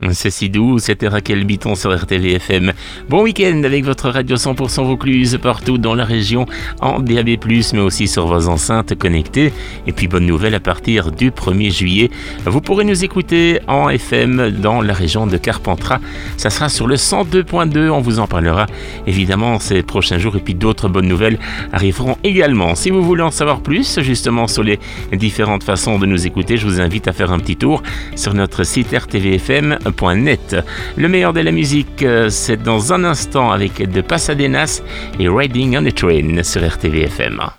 C'est si doux, c'était Raquel Bitton sur RTVFM. Bon week-end avec votre radio 100% Vaucluse partout dans la région en DAB+, mais aussi sur vos enceintes connectées. Et puis bonne nouvelle, à partir du 1er juillet, vous pourrez nous écouter en FM dans la région de Carpentras. Ça sera sur le 102.2, on vous en parlera évidemment ces prochains jours. Et puis d'autres bonnes nouvelles arriveront également. Si vous voulez en savoir plus justement sur les différentes façons de nous écouter, je vous invite à faire un petit tour sur notre site rtvfm.net. Le meilleur de la musique, c'est dans un instant avec The Pasadenas et Riding on a Train sur RTVFM.